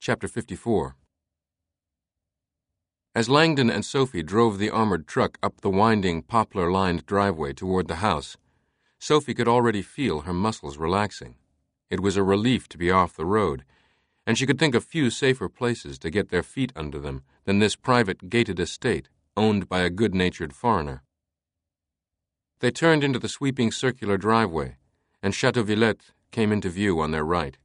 Chapter 54. As Langdon and Sophie drove the armored truck up the winding, poplar-lined driveway toward the house, Sophie could already feel her muscles relaxing. It was a relief to be off the road, and she could think of few safer places to get their feet under them than this private gated estate owned by a good-natured foreigner. They turned into the sweeping circular driveway, and Chateau Villette came into view on their right.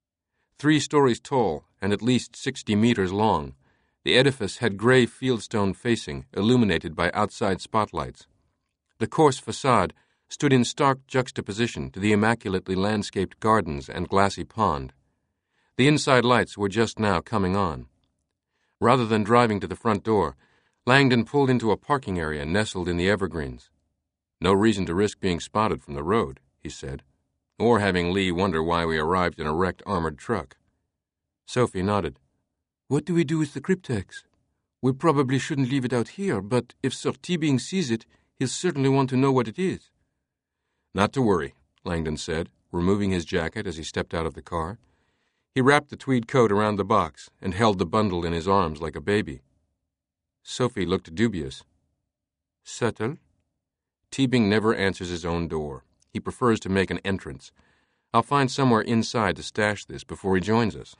3 stories tall and at least 60 meters long, the edifice had gray fieldstone facing illuminated by outside spotlights. The coarse facade stood in stark juxtaposition to the immaculately landscaped gardens and glassy pond. The inside lights were just now coming on. Rather than driving to the front door, Langdon pulled into a parking area nestled in the evergreens. "No reason to risk being spotted from the road," he said, "or having Lee wonder why we arrived in a wrecked armored truck." Sophie nodded. "What do we do with the cryptex? We probably shouldn't leave it out here, but if Sir Teabing sees it, he'll certainly want to know what it is." "Not to worry," Langdon said, removing his jacket as he stepped out of the car. He wrapped the tweed coat around the box and held the bundle in his arms like a baby. Sophie looked dubious. "Settle?" "Teabing never answers his own door. He prefers to make an entrance. I'll find somewhere inside to stash this before he joins us."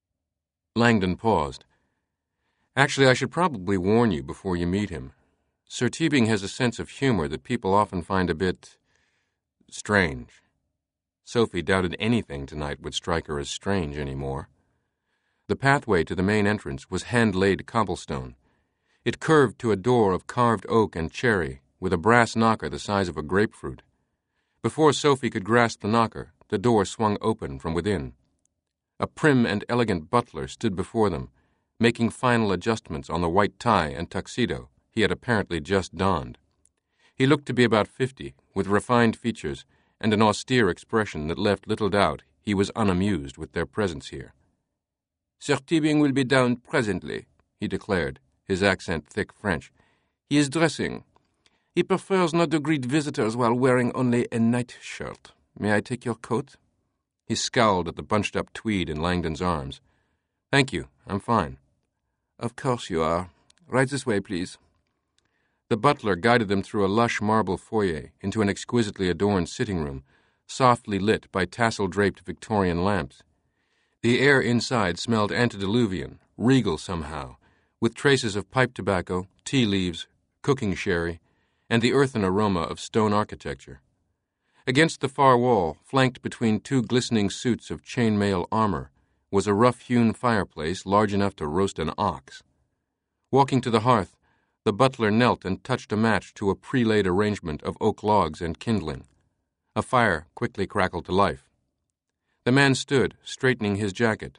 Langdon paused. "Actually, I should probably warn you before you meet him. Sir Teabing has a sense of humor that people often find a bit strange." Sophie doubted anything tonight would strike her as strange anymore. The pathway to the main entrance was hand-laid cobblestone. It curved to a door of carved oak and cherry, with a brass knocker the size of a grapefruit. Before Sophie could grasp the knocker, the door swung open from within. A prim and elegant butler stood before them, making final adjustments on the white tie and tuxedo he had apparently just donned. He looked to be about 50, with refined features and an austere expression that left little doubt he was unamused with their presence here. "Sir Teabing will be down presently," he declared, his accent thick French. "He is dressing. He prefers not to greet visitors while wearing only a nightshirt. May I take your coat?" He scowled at the bunched-up tweed in Langdon's arms. "Thank you. I'm fine." "Of course you are. Right this way, please." The butler guided them through a lush marble foyer into an exquisitely adorned sitting room, softly lit by tassel-draped Victorian lamps. The air inside smelled antediluvian, regal somehow, with traces of pipe tobacco, tea leaves, cooking sherry, and the earthen aroma of stone architecture. Against the far wall, flanked between 2 glistening suits of chain-mail armor, was a rough-hewn fireplace large enough to roast an ox. Walking to the hearth, the butler knelt and touched a match to a pre-laid arrangement of oak logs and kindling. A fire quickly crackled to life. The man stood, straightening his jacket.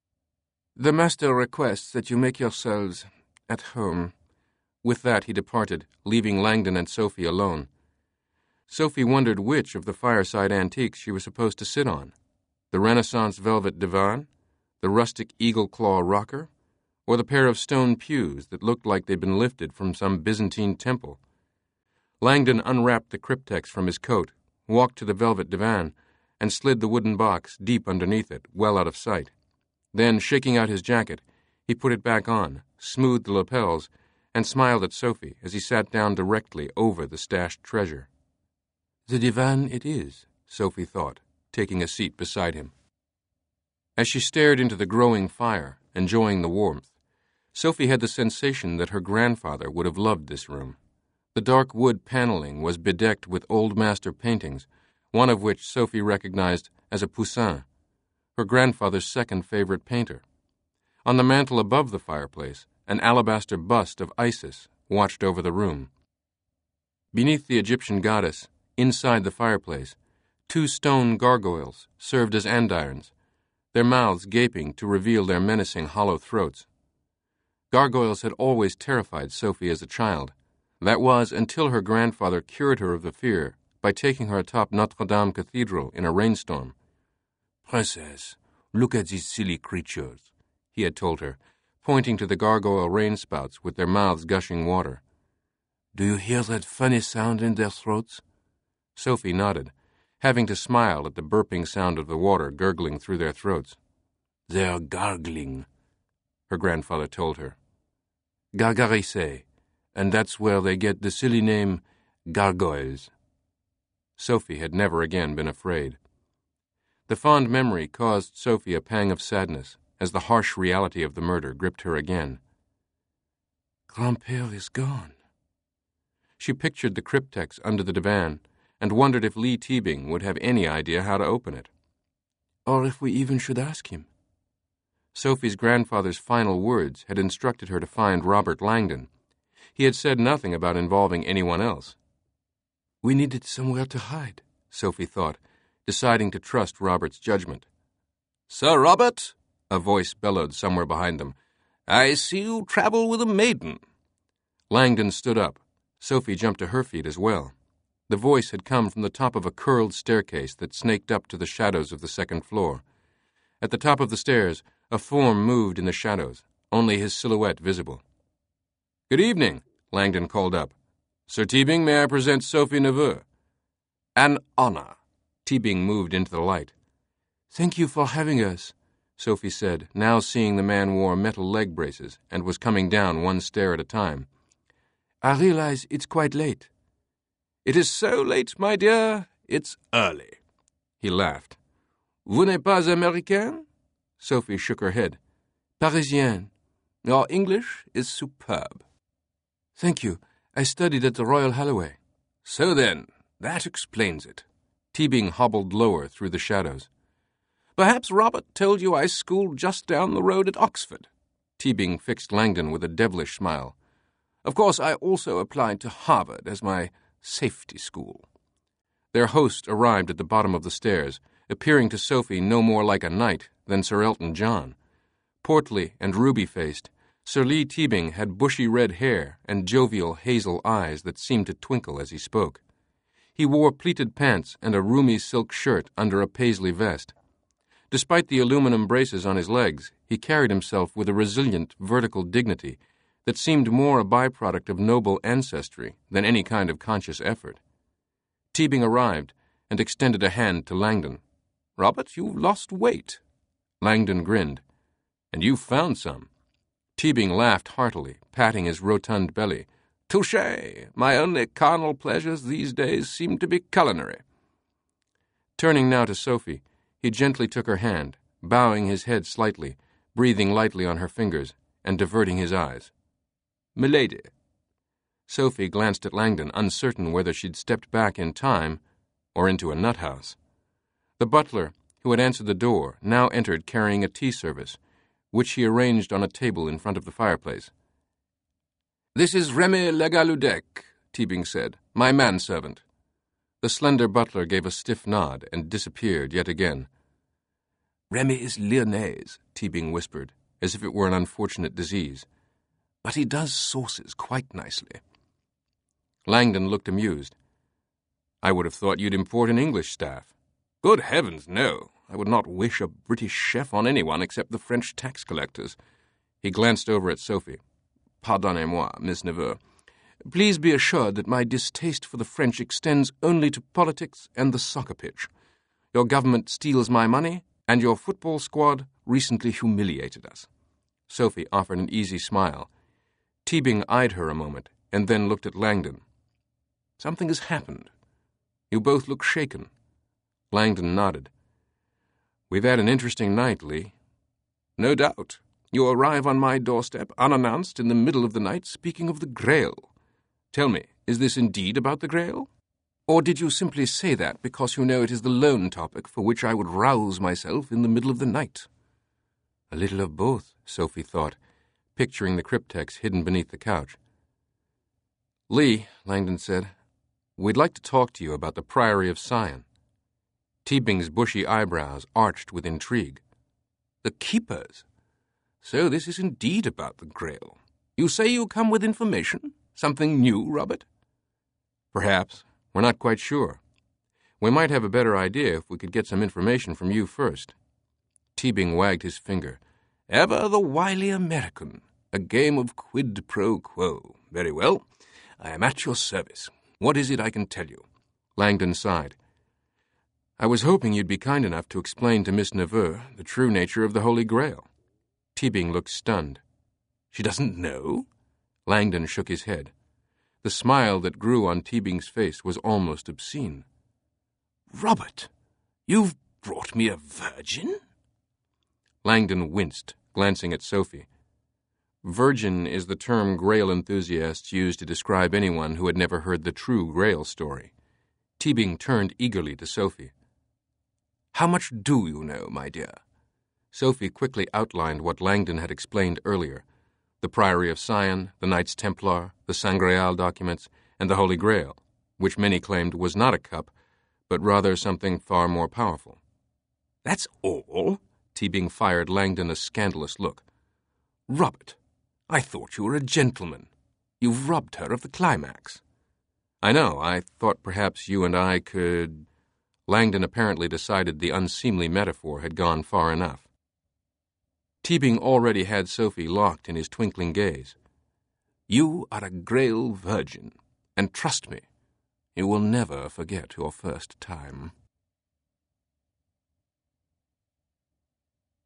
"The master requests that you make yourselves at home." With that he departed, leaving Langdon and Sophie alone. Sophie wondered which of the fireside antiques she was supposed to sit on: the Renaissance velvet divan, the rustic eagle-claw rocker, or the pair of stone pews that looked like they'd been lifted from some Byzantine temple. Langdon unwrapped the cryptex from his coat, walked to the velvet divan, and slid the wooden box deep underneath it, well out of sight. Then, shaking out his jacket, he put it back on, smoothed the lapels, and smiled at Sophie as he sat down directly over the stashed treasure. "The divan it is," Sophie thought, taking a seat beside him. As she stared into the growing fire, enjoying the warmth, Sophie had the sensation that her grandfather would have loved this room. The dark wood paneling was bedecked with old master paintings, one of which Sophie recognized as a Poussin, her grandfather's second favorite painter. On the mantel above the fireplace, an alabaster bust of Isis watched over the room. Beneath the Egyptian goddess, inside the fireplace, 2 stone gargoyles served as andirons, their mouths gaping to reveal their menacing hollow throats. Gargoyles had always terrified Sophie as a child. That was until her grandfather cured her of the fear by taking her atop Notre Dame Cathedral in a rainstorm. "Princess, look at these silly creatures," he had told her, pointing to the gargoyle rainspouts with their mouths gushing water. "Do you hear that funny sound in their throats?" Sophie nodded, having to smile at the burping sound of the water gurgling through their throats. "They're gargling," her grandfather told her. "Gargarisset, and that's where they get the silly name gargoyles." Sophie had never again been afraid. The fond memory caused Sophie a pang of sadness as the harsh reality of the murder gripped her again. Grand-père is gone. She pictured the cryptex under the divan and wondered if Lee Teabing would have any idea how to open it. Or if we even should ask him. Sophie's grandfather's final words had instructed her to find Robert Langdon. He had said nothing about involving anyone else. We needed somewhere to hide, Sophie thought, deciding to trust Robert's judgment. Sir Robert, a voice bellowed somewhere behind them, I see you travel with a maiden. Langdon stood up. Sophie jumped to her feet as well. The voice had come from the top of a curled staircase that snaked up to the shadows of the second floor. At the top of the stairs, a form moved in the shadows, only his silhouette visible. Good evening, Langdon called up. Sir Teabing, may I present Sophie Neveu? An honor. Teabing moved into the light. Thank you for having us, Sophie said, now seeing the man wore metal leg braces and was coming down one stair at a time. I realize it's quite late. It is so late, my dear, it's early. He laughed. Vous n'êtes pas américain? Sophie shook her head. Parisienne. Your English is superb. Thank you. I studied at the Royal Holloway. So then, that explains it. Teabing hobbled lower through the shadows. Perhaps Robert told you I schooled just down the road at Oxford. Teabing fixed Langdon with a devilish smile. Of course, I also applied to Harvard as my safety school. Their host arrived at the bottom of the stairs, appearing to Sophie no more like a knight than Sir Elton John. Portly and ruby-faced, Sir Lee Teabing had bushy red hair and jovial hazel eyes that seemed to twinkle as he spoke. He wore pleated pants and a roomy silk shirt under a paisley vest. Despite the aluminum braces on his legs, he carried himself with a resilient, vertical dignity that seemed more a byproduct of noble ancestry than any kind of conscious effort. Teabing arrived and extended a hand to Langdon. Robert, you've lost weight. Langdon grinned. And you've found some. Teabing laughed heartily, patting his rotund belly. Touché! My only carnal pleasures these days seem to be culinary. Turning now to Sophie, he gently took her hand, bowing his head slightly, breathing lightly on her fingers, and diverting his eyes. Milady. Sophie glanced at Langdon, uncertain whether she'd stepped back in time or into a nut house. The butler, who had answered the door, now entered carrying a tea service, which he arranged on a table in front of the fireplace. This is Remy Legaludec, Teabing said, my manservant. The slender butler gave a stiff nod and disappeared yet again. Remy is Lyonnaise, Teabing whispered, as if it were an unfortunate disease. But he does sauces quite nicely. Langdon looked amused. I would have thought you'd import an English staff. Good heavens, no. I would not wish a British chef on anyone except the French tax collectors. He glanced over at Sophie. Pardonnez-moi, Miss Neveu. Please be assured that my distaste for the French extends only to politics and the soccer pitch. Your government steals my money, and your football squad recently humiliated us. Sophie offered an easy smile. Teabing eyed her a moment, and then looked at Langdon. Something has happened. You both look shaken. Langdon nodded. We've had an interesting night, Lee. No doubt. You arrive on my doorstep, unannounced, in the middle of the night, speaking of the Grail. Tell me, is this indeed about the Grail? Or did you simply say that because you know it is the lone topic for which I would rouse myself in the middle of the night? A little of both, Sophie thought, picturing the cryptex hidden beneath the couch. Lee, Langdon said, we'd like to talk to you about the Priory of Sion. Teabing's bushy eyebrows arched with intrigue. The Keepers? So this is indeed about the Grail. You say you come with information? Something new, Robert? Perhaps. We're not quite sure. We might have a better idea if we could get some information from you first. Teabing wagged his finger. Ever the wily American. A game of quid pro quo. Very well. I am at your service. What is it I can tell you? Langdon sighed. I was hoping you'd be kind enough to explain to Miss Neveu the true nature of the Holy Grail. Teabing looked stunned. She doesn't know? Langdon shook his head. The smile that grew on Teabing's face was almost obscene. Robert, you've brought me a virgin? Langdon winced, glancing at Sophie. Virgin is the term Grail enthusiasts use to describe anyone who had never heard the true Grail story. Teabing turned eagerly to Sophie. How much do you know, my dear? Sophie quickly outlined what Langdon had explained earlier: the Priory of Sion, the Knights Templar, the Sangreal documents, and the Holy Grail, which many claimed was not a cup, but rather something far more powerful. That's all? Teabing fired Langdon a scandalous look. Robert, I thought you were a gentleman. You've robbed her of the climax. I know. I thought perhaps you and I could... Langdon apparently decided the unseemly metaphor had gone far enough. Teabing already had Sophie locked in his twinkling gaze. You are a Grail virgin, and trust me, you will never forget your first time.